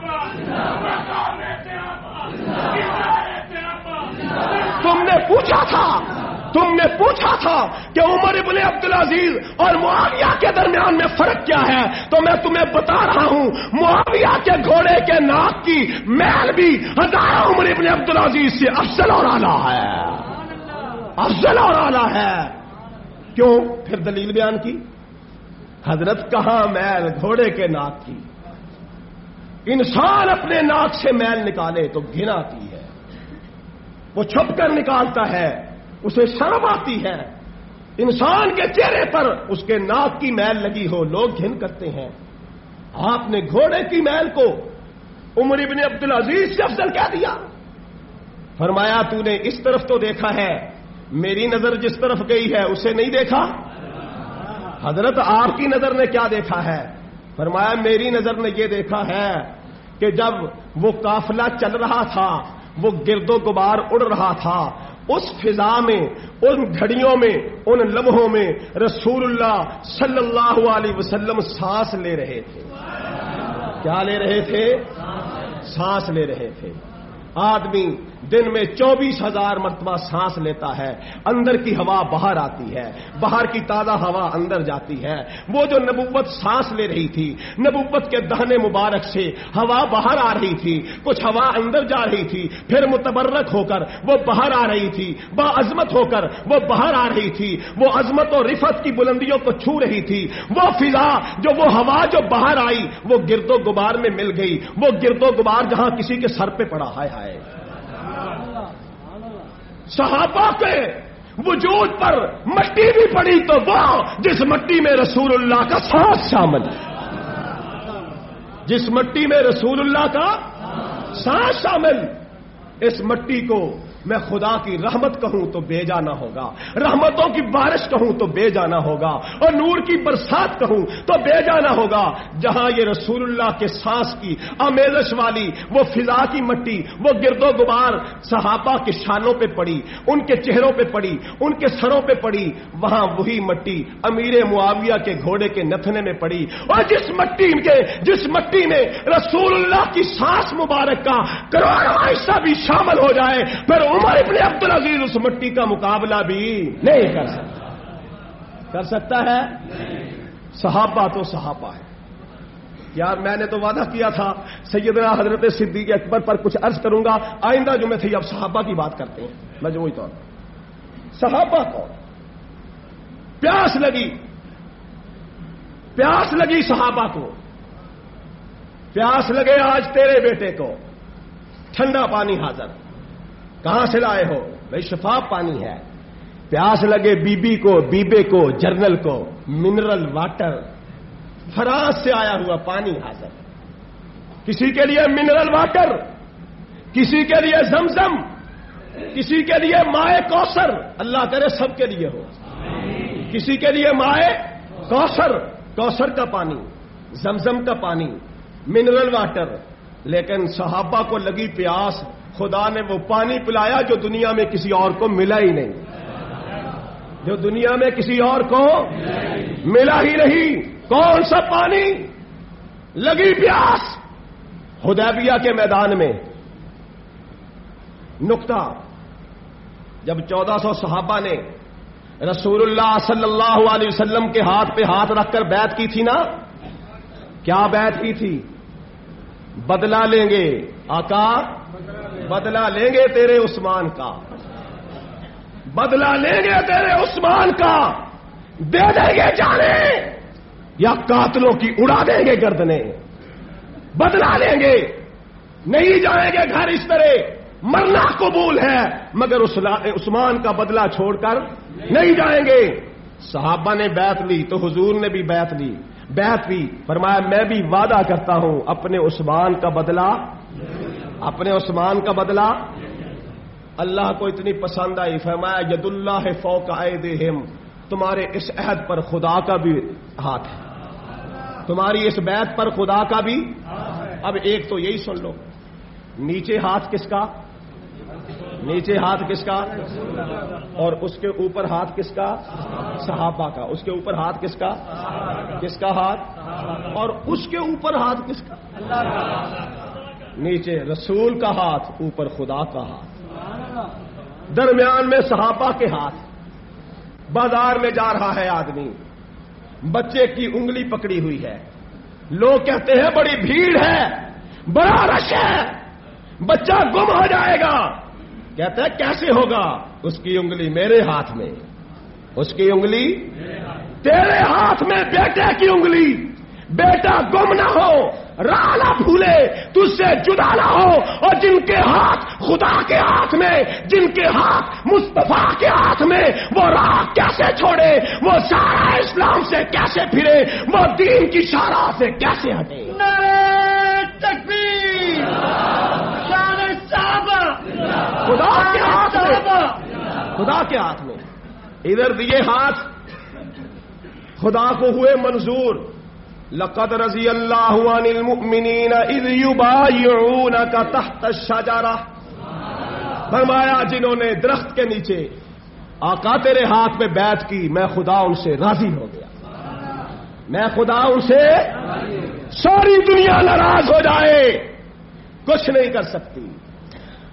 تم نے پوچھا تھا کہ عمر ابن عبدالعزیز اور معاویہ کے درمیان میں فرق کیا ہے، تو میں تمہیں بتا رہا ہوں معاویہ کے گھوڑے کے ناک کی میل بھی ہزاروں عمر ابن عبدالعزیز سے افضل اور اعلیٰ ہے، افضل اور اعلیٰ ہے۔ کیوں؟ پھر دلیل بیان کی، حضرت کہاں میل گھوڑے کے ناک کی، انسان اپنے ناک سے میل نکالے تو گھن آتی ہے، وہ چھپ کر نکالتا ہے اسے شرم آتی ہے، انسان کے چہرے پر اس کے ناک کی میل لگی ہو لوگ گھن کرتے ہیں، آپ نے گھوڑے کی میل کو عمر ابن عبدالعزیز سے افضل کہہ دیا۔ فرمایا تو نے اس طرف تو دیکھا ہے، میری نظر جس طرف گئی ہے اسے نہیں دیکھا؟ حضرت آپ کی نظر نے کیا دیکھا ہے؟ فرمایا میری نظر نے یہ دیکھا ہے کہ جب وہ قافلہ چل رہا تھا، وہ گرد و غبار اڑ رہا تھا، اس فضا میں، ان گھڑیوں میں، ان لمحوں میں رسول اللہ صلی اللہ علیہ وسلم سانس لے رہے تھے۔ کیا لے رہے تھے؟ سانس لے رہے تھے۔ آدمی دن میں 24,000 مرتبہ سانس لیتا ہے، اندر کی ہوا باہر آتی ہے، باہر کی تازہ ہوا اندر جاتی ہے۔ وہ جو نبوت سانس لے رہی تھی، نبوت کے دہنے مبارک سے ہوا باہر آ رہی تھی، کچھ ہوا اندر جا رہی تھی، پھر متبرک ہو کر وہ باہر آ رہی تھی، باعظمت ہو کر وہ باہر آ رہی تھی، وہ عظمت اور رفعت کی بلندیوں کو چھو رہی تھی۔ وہ فضا جو وہ ہوا جو باہر آئی وہ گرد و غبار میں مل گئی، وہ گرد و غبار جہاں کسی کے سر پہ پڑا، ہائے ہائے۔ صحابہ کے وجود پر مٹی بھی پڑی تو وہ جس مٹی میں رسول اللہ کا سانس شامل ہے، جس مٹی میں رسول اللہ کا سانس شامل، اس مٹی کو میں خدا کی رحمت کہوں تو بے جانا ہوگا، رحمتوں کی بارش کہوں تو بے جانا ہوگا، اور نور کی برسات کہوں تو بے جانا ہوگا۔ جہاں یہ رسول اللہ کے سانس کی آمیزش والی وہ فضا کی مٹی، وہ گرد و غبار صحابہ کے شانوں پہ پڑی، ان کے چہروں پہ پڑی، ان کے سروں پہ پڑی، وہاں وہی مٹی امیر معاویہ کے گھوڑے کے نتھنے میں پڑی۔ اور جس مٹی میں رسول اللہ کی سانس مبارک کا کروڑوں حصہ بھی شامل ہو جائے، پھر عمر ابن عبدالعزیز اس مٹی کا مقابلہ بھی نہیں کر سکتا ہے۔ صحابہ تو صحابہ ہے یار۔ میں نے تو وعدہ کیا تھا سیدنا حضرت صدیق اکبر پر کچھ عرض کروں گا، آئندہ جمعے تھی، اب صحابہ کی بات کرتے ہیں مجموعی طور پر۔ صحابہ کو پیاس لگی صحابہ کو، پیاس لگے آج تیرے بیٹے کو، ٹھنڈا پانی حاضر، کہاں سے لائے ہو؟ بھائی شفاف پانی ہے۔ پیاس لگے بیبے کو، جرنل کو، منرل واٹر، فرانس سے آیا ہوا پانی حاضر۔ کسی کے لیے منرل واٹر، کسی کے لیے زمزم، کسی کے لیے مائے کوثر، اللہ کرے سب کے لیے ہو۔ کسی کے لیے مائے کوثر کا پانی، زمزم کا پانی، منرل واٹر۔ لیکن صحابہ کو لگی پیاس، خدا نے وہ پانی پلایا جو دنیا میں کسی اور کو ملا ہی نہیں، جو دنیا میں کسی اور کو ملا ہی نہیں۔ کون سا پانی؟ لگی پیاس حدیبیہ کے میدان میں۔ نقطہ، جب 1400 صحابہ نے رسول اللہ صلی اللہ علیہ وسلم کے ہاتھ پہ ہاتھ رکھ کر بیعت کی تھی نا، کیا بیعت کی تھی؟ بدلہ لیں گے آقا، بدلہ لیں گے تیرے عثمان کا، بدلہ لیں گے تیرے عثمان کا، دے دیں گے جانے یا قاتلوں کی اڑا دیں گے گردنیں، بدلہ لیں گے، نہیں جائیں گے گھر اس طرح، مرنا قبول ہے مگر عثمان کا بدلہ چھوڑ کر نہیں جائیں گے۔ صحابہ نے بیعت لی تو حضور نے بھی بیعت لی، بیعت بھی فرمایا میں بھی وعدہ کرتا ہوں اپنے عثمان کا بدلہ، اپنے عثمان کا بدلہ۔ اللہ کو اتنی پسند آئی، فرمایا ید اللہ فوق ایدیہم، تمہارے اس عہد پر خدا کا بھی ہاتھ ہے، تمہاری اس بیعت پر خدا کا بھی۔ اب ایک تو یہی سن لو، نیچے ہاتھ کس کا؟ نیچے ہاتھ کس کا؟ اور اس کے اوپر ہاتھ کس کا؟ صحابہ کا۔ اس کے اوپر ہاتھ کس کا؟ کس کا ہاتھ؟ اور اس کے اوپر ہاتھ کس کا؟ نیچے رسول کا ہاتھ، اوپر خدا کا ہاتھ، درمیان میں صحابہ کے ہاتھ۔ بازار میں جا رہا ہے آدمی، بچے کی انگلی پکڑی ہوئی ہے، لوگ کہتے ہیں بڑی بھیڑ ہے، بڑا رش ہے، بچہ گم ہو جائے گا۔ کہتا ہے کیسے ہوگا؟ اس کی انگلی میرے ہاتھ میں، اس کی انگلی تیرے ہاتھ میں، بیٹے کی انگلی، بیٹا گم نہ ہو، راہ نہ بھولے، تجھ سے جدا نہ ہو، اور جن کے ہاتھ خدا کے ہاتھ میں، جن کے ہاتھ مصطفیٰ کے ہاتھ میں، وہ راہ کیسے چھوڑے، وہ سارا اسلام سے کیسے پھرے، وہ دین کی شارع سے کیسے ہٹے۔ تکبیر، شان صحابہ، خدا کے ہاتھ میں، خدا کے ہاتھ میں۔ ادھر دیے ہاتھ خدا کو ہوئے منظور، لقد رضی اللہ عن المؤمنین اذ یبایعونک تحت الشجرہ، فرمایا جنہوں نے درخت کے نیچے آقا تیرے ہاتھ میں بیعت کی، میں خدا ان سے راضی ہو گیا، میں خدا ان سے، ساری دنیا ناراض ہو جائے کچھ نہیں کر سکتی،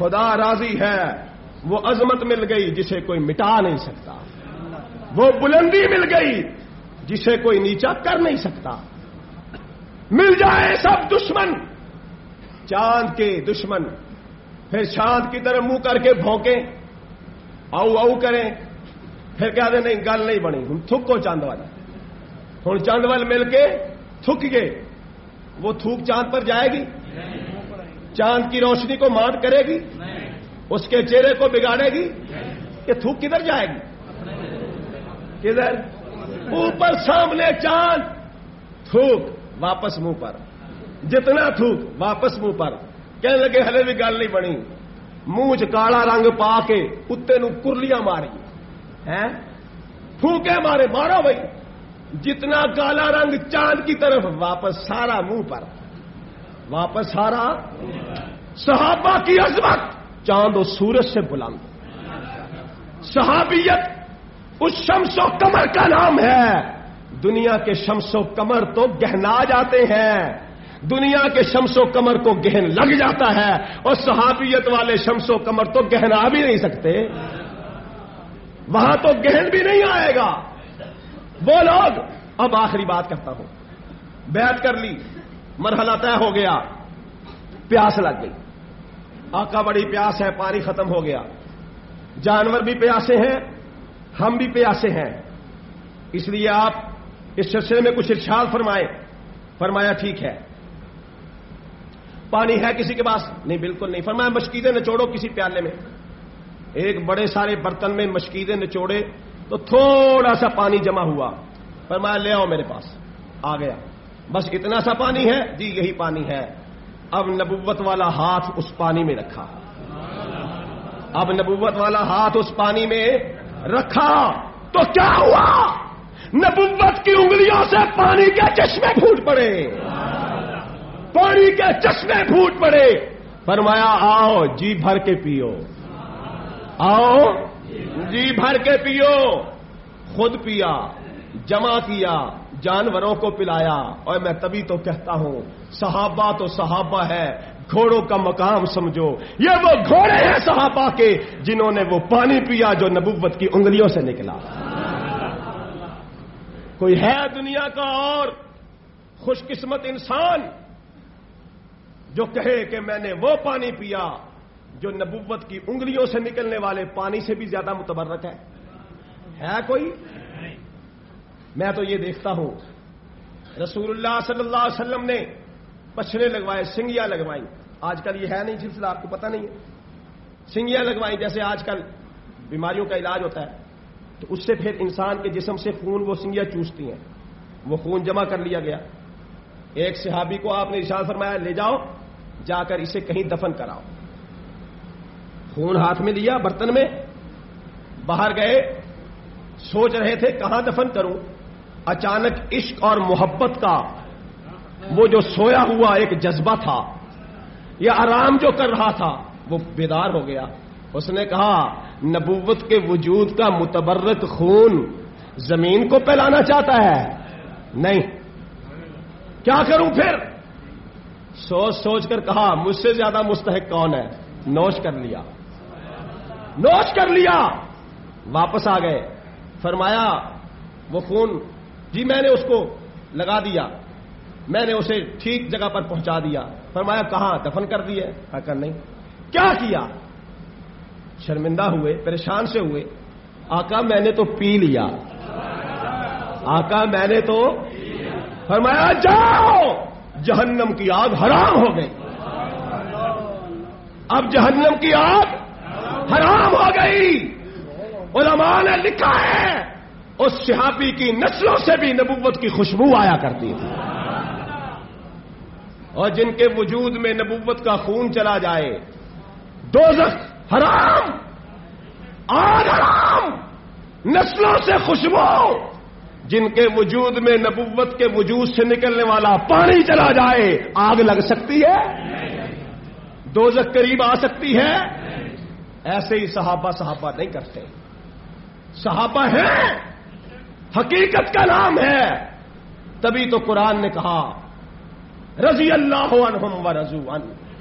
خدا راضی ہے، وہ عظمت مل گئی جسے کوئی مٹا نہیں سکتا، وہ بلندی مل گئی جسے کوئی نیچا کر نہیں سکتا۔ مل جائے سب دشمن، چاند کے دشمن، پھر چاند کی طرف منہ کر کے بھونکیں، او او کریں، پھر کہہ دیں نہیں گل نہیں بنی، ہم تھکو چاند والا، ہوں چاند وال مل کے تھک گئے، وہ تھوک چاند پر جائے گی؟ چاند کی روشنی کو مات کرے گی؟ اس کے چہرے کو بگاڑے گی؟ کہ تھوک کدھر جائے گی؟ کدھر؟ اوپر سامنے چاند، تھوک واپس منہ پر، جتنا تھوک واپس منہ پر۔ کہنے لگے ہلے بھی گل نہیں بنی، منہ کالا رنگ پا کے کتے نو کرلیاں ماری ہیں، پھونکے مارے، مارو بھائی، جتنا کالا رنگ چاند کی طرف، واپس سارا منہ پر، واپس سارا۔ صحابہ کی عظمت چاند و سورج سے بلند، صحابیت اس شمس و قمر کا نام ہے۔ دنیا کے شمس و قمر تو گہنا جاتے ہیں، دنیا کے شمس و قمر کو گہن لگ جاتا ہے، اور صحابیت والے شمس و قمر تو گہنا بھی نہیں سکتے، وہاں تو گہن بھی نہیں آئے گا وہ لوگ۔ اب آخری بات کرتا ہوں، بیعت کر لی، مرحلہ طے ہو گیا، پیاس لگ گئی، آقا بڑی پیاس ہے، پانی ختم ہو گیا، جانور بھی پیاسے ہیں، ہم بھی پیاسے ہیں، اس لیے آپ اس سلسلے میں کچھ ارشاد فرمائے۔ فرمایا ٹھیک ہے، پانی ہے کسی کے پاس؟ نہیں بالکل نہیں۔ فرمایا مشکیزیں نچوڑو کسی پیالے میں، ایک بڑے سارے برتن میں مشکیزیں نچوڑے تو تھوڑا سا پانی جمع ہوا، فرمایا لے آؤ میرے پاس، آ گیا، بس اتنا سا پانی ہے؟ جی یہی پانی ہے۔ اب نبوت والا ہاتھ اس پانی میں رکھا، اب نبوت والا ہاتھ اس پانی میں رکھا تو کیا ہوا؟ نبوت کی انگلیوں سے پانی کے چشمے پھوٹ پڑے، پانی کے چشمے پھوٹ پڑے۔ فرمایا آؤ جی بھر کے پیو، آؤ جی بھر کے پیو۔ خود پیا، جمع کیا، جانوروں کو پلایا، اور میں تبھی تو کہتا ہوں صحابہ تو صحابہ ہے، گھوڑوں کا مقام سمجھو، یہ وہ گھوڑے ہیں صحابہ کے جنہوں نے وہ پانی پیا جو نبوت کی انگلیوں سے نکلا۔ کوئی ہے دنیا کا اور خوش قسمت انسان جو کہے کہ میں نے وہ پانی پیا جو نبوت کی انگلیوں سے نکلنے والے پانی سے بھی زیادہ متبرک ہے کوئی؟ میں تو یہ دیکھتا ہوں رسول اللہ صلی اللہ علیہ وسلم نے پچھنے لگوائے، سنگیاں لگوائیں، آج کل یہ ہے نہیں سلسلہ، آپ کو پتہ نہیں ہے، سنگیاں لگوائیں، جیسے آج کل بیماریوں کا علاج ہوتا ہے تو اس سے پھر انسان کے جسم سے خون وہ سنگیاں چوستی ہیں، وہ خون جمع کر لیا گیا۔ ایک صحابی کو آپ نے ارشاد فرمایا لے جاؤ، جا کر اسے کہیں دفن کراؤ۔ خون ہاتھ میں لیا برتن میں، باہر گئے، سوچ رہے تھے کہاں دفن کروں، اچانک عشق اور محبت کا وہ جو سویا ہوا ایک جذبہ تھا یا آرام جو کر رہا تھا وہ بیدار ہو گیا۔ اس نے کہا نبوت کے وجود کا متبرک خون زمین کو پھیلانا چاہتا ہے؟ نہیں، کیا کروں پھر؟ سوچ سوچ کر کہا مجھ سے زیادہ مستحق کون ہے؟ نوش کر لیا، نوش کر لیا، واپس آ گئے۔ فرمایا وہ خون جی میں نے اس کو لگا دیا، میں نے اسے ٹھیک جگہ پر پہنچا دیا۔ فرمایا کہاں؟ دفن کر دیے؟ کہا نہیں۔ کیا کیا؟ شرمندہ ہوئے، پریشان سے ہوئے، آقا میں نے تو پی لیا، آقا میں نے تو۔ فرمایا جاؤ، جہنم کی آگ حرام ہو گئی، اب جہنم کی آگ حرام ہو گئی۔ علماء نے لکھا ہے اس صحابی کی نسلوں سے بھی نبوت کی خوشبو آیا کرتی تھی، اور جن کے وجود میں نبوت کا خون چلا جائے دوزخ حرام، آگ حرام، نسلوں سے خوشبو۔ جن کے وجود میں نبوت کے وجود سے نکلنے والا پانی چلا جائے آگ لگ سکتی ہے؟ دوزخ قریب آ سکتی ہے؟ ایسے ہی صحابہ نہیں کرتے، صحابہ ہیں، حقیقت کا نام ہے۔ تبھی تو قرآن نے کہا رضی اللہ عنہم ورضوا عنہ،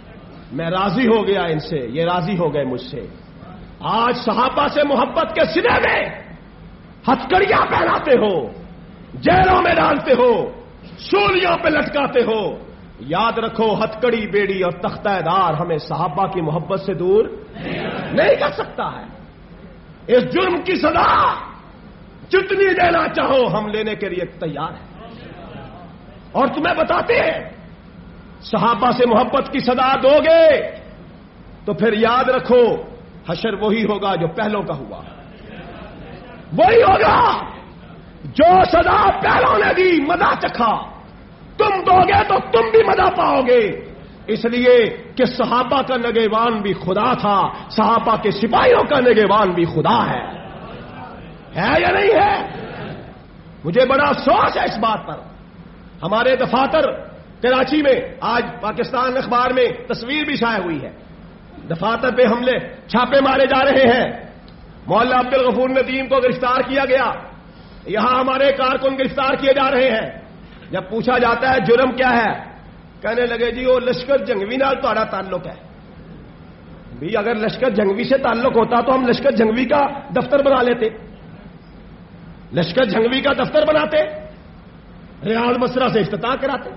میں راضی ہو گیا ان سے، یہ راضی ہو گئے مجھ سے۔ آج صحابہ سے محبت کے سلے میں ہتھکڑیاں پہناتے ہو، جیلوں میں ڈالتے ہو، سولیوں پہ لٹکاتے ہو۔ یاد رکھو ہتھکڑی، بیڑی اور تختہ دار ہمیں صحابہ کی محبت سے دور نہیں کر سکتا ہے۔ اس جرم کی سزا جتنی دینا چاہو ہم لینے کے لیے تیار ہیں، اور تمہیں بتاتے ہیں صحابہ سے محبت کی سزا دو گے تو پھر یاد رکھو حشر وہی ہوگا جو پہلوں کا ہوا، وہی ہوگا جو سزا پہلوں نے دی، مزہ چکھا، تم دو گے تو تم بھی مزہ پاؤ گے، اس لیے کہ صحابہ کا نگہبان بھی خدا تھا، صحابہ کے سپاہیوں کا نگہبان بھی خدا ہے یا نہیں ہے؟ مجھے بڑا افسوس ہے اس بات پر۔ ہمارے دفاتر کراچی میں آج پاکستان اخبار میں تصویر بھی شائع ہوئی ہے، دفاتر پہ حملے، چھاپے مارے جا رہے ہیں، مولانا عبد الغفور ندیم کو گرفتار کیا گیا، یہاں ہمارے کارکن گرفتار کیے جا رہے ہیں۔ جب پوچھا جاتا ہے جرم کیا ہے، کہنے لگے جی وہ لشکر جنگوی نال تہاڈا تعلق ہے۔ بھی اگر لشکر جنگوی سے تعلق ہوتا تو ہم لشکر جنگوی کا دفتر بنا لیتے، لشکر جنگوی کا دفتر بناتے، ریاض بصرہ سے افتتاح کراتے،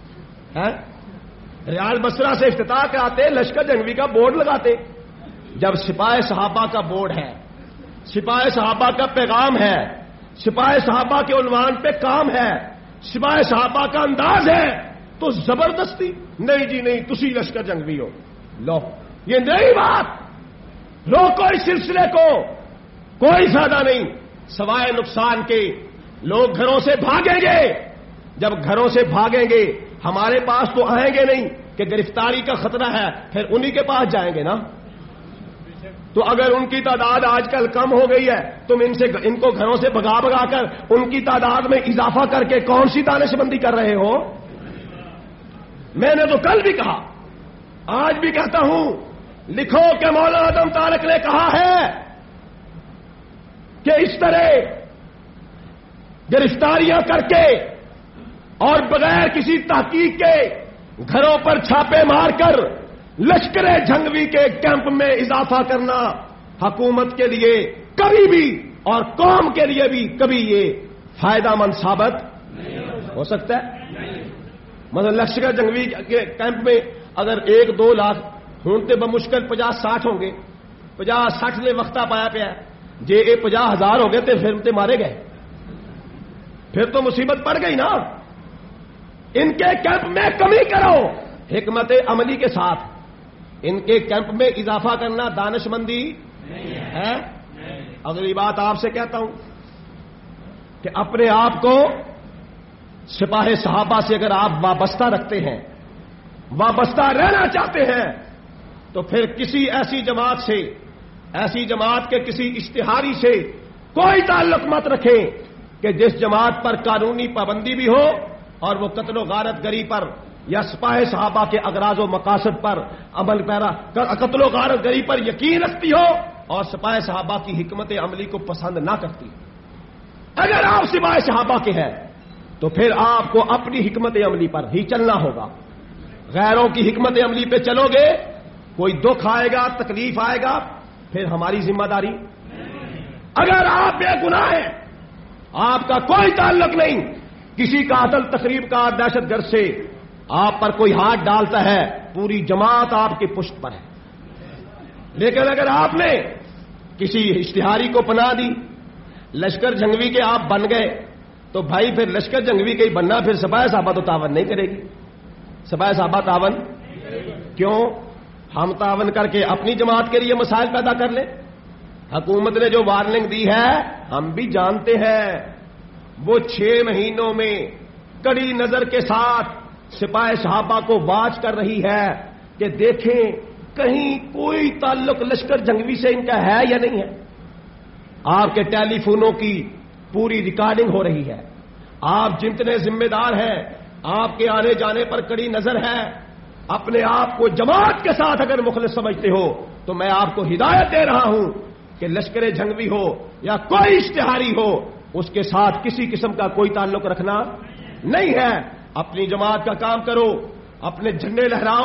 ریاض بصرہ سے افتتاح کراتے، لشکر جنگوی کا بورڈ لگاتے۔ جب سپاہ صحابہ کا بورڈ ہے، سپاہ صحابہ کا پیغام ہے، سپاہ صحابہ کے عنوان پہ کام ہے، سپاہ صحابہ کا انداز ہے، تو زبردستی نہیں جی نہیں تسی لشکر جنگوی ہو، لو یہ نئی بات، روکو اس سلسلے کو، کوئی فائدہ نہیں سوائے نقصان کے۔ لوگ گھروں سے بھاگیں گے، جب گھروں سے بھاگیں گے ہمارے پاس تو آئیں گے نہیں کہ گرفتاری کا خطرہ ہے، پھر انہی کے پاس جائیں گے نا۔ تو اگر ان کی تعداد آج کل کم ہو گئی ہے، تم ان کو گھروں سے بھگا بھگا کر ان کی تعداد میں اضافہ کر کے کون سی دانش بندی کر رہے ہو؟ میں نے تو کل بھی کہا، آج بھی کہتا ہوں، لکھو کہ مولانا آدم طارق نے کہا ہے کہ اس طرح گرفتاریاں کر کے اور بغیر کسی تحقیق کے گھروں پر چھاپے مار کر لشکر جنگوی کے کیمپ میں اضافہ کرنا حکومت کے لیے کبھی بھی اور قوم کے لیے بھی کبھی یہ فائدہ مند ثابت ہو سکتا ہے۔ مثلا لشکر جنگوی کے کیمپ میں اگر 1-2 لاکھ ہوں تو بمشکل 50-60 ہوں گے، 50-60 نے وقتہ پایا پیا جے 50,000 ہو گئے تو پھر تے مارے گئے، پھر تو مصیبت پڑ گئی نا۔ ان کے کیمپ میں کمی کرو حکمت عملی کے ساتھ، ان کے کیمپ میں اضافہ کرنا دانش مندی ہے۔ اگلی بات آپ سے کہتا ہوں کہ اپنے آپ کو سپاہ صحابہ سے اگر آپ وابستہ رکھتے ہیں، وابستہ رہنا چاہتے ہیں، تو پھر کسی ایسی جماعت سے، ایسی جماعت کے کسی اشتہاری سے کوئی تعلق مت رکھیں کہ جس جماعت پر قانونی پابندی بھی ہو اور وہ قتل و غارت گری پر یا سپاہ صحابہ کے اغراض و مقاصد پر عمل پیرا، قتل و غارت گری پر یقین رکھتی ہو اور سپاہ صحابہ کی حکمت عملی کو پسند نہ کرتی۔ اگر آپ سپاہ صحابہ کے ہیں تو پھر آپ کو اپنی حکمت عملی پر ہی چلنا ہوگا، غیروں کی حکمت عملی پہ چلو گے کوئی دکھ آئے گا، تکلیف آئے گا، پھر ہماری ذمہ داری۔ اگر آپ بے گناہ ہیں، آپ کا کوئی تعلق نہیں، کسی قاتل تقریب کا دہشت گرد سے آپ پر کوئی ہاتھ ڈالتا ہے، پوری جماعت آپ کی پشت پر ہے۔ لیکن اگر آپ نے کسی اشتہاری کو پناہ دی، لشکر جنگوی کے آپ بن گئے، تو بھائی پھر لشکر جنگوی کے ہی بننا، پھر سپاہ صحابہ تو تعاون نہیں کرے گی۔ سپاہ صحابہ تعاون کیوں؟ ہم تعاون کر کے اپنی جماعت کے لیے مسائل پیدا کر لیں۔ حکومت نے جو وارننگ دی ہے ہم بھی جانتے ہیں، وہ 6 مہینوں میں کڑی نظر کے ساتھ سپاہ صحابہ کو واچ کر رہی ہے کہ دیکھیں کہیں کوئی تعلق لشکر جنگوی سے ان کا ہے یا نہیں ہے۔ آپ کے ٹیلی فونوں کی پوری ریکارڈنگ ہو رہی ہے، آپ جتنے ذمہ دار ہیں آپ کے آنے جانے پر کڑی نظر ہے۔ اپنے آپ کو جماعت کے ساتھ اگر مخلص سمجھتے ہو تو میں آپ کو ہدایت دے رہا ہوں کہ لشکر جنگوی ہو یا کوئی اشتہاری ہو، اس کے ساتھ کسی قسم کا کوئی تعلق رکھنا نہیں ہے۔ اپنی جماعت کا کام کرو، اپنے جھنڈے لہراؤ،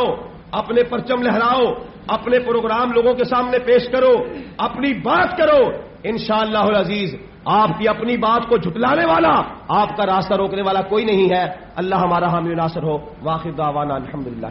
اپنے پرچم لہراؤ، اپنے پروگرام لوگوں کے سامنے پیش کرو، اپنی بات کرو، انشاءاللہ العزیز آپ کی اپنی بات کو جھٹلانے والا، آپ کا راستہ روکنے والا کوئی نہیں ہے۔ اللہ ہمارا حامی و ناصر ہو۔ واخر دعوانا الحمدللہ۔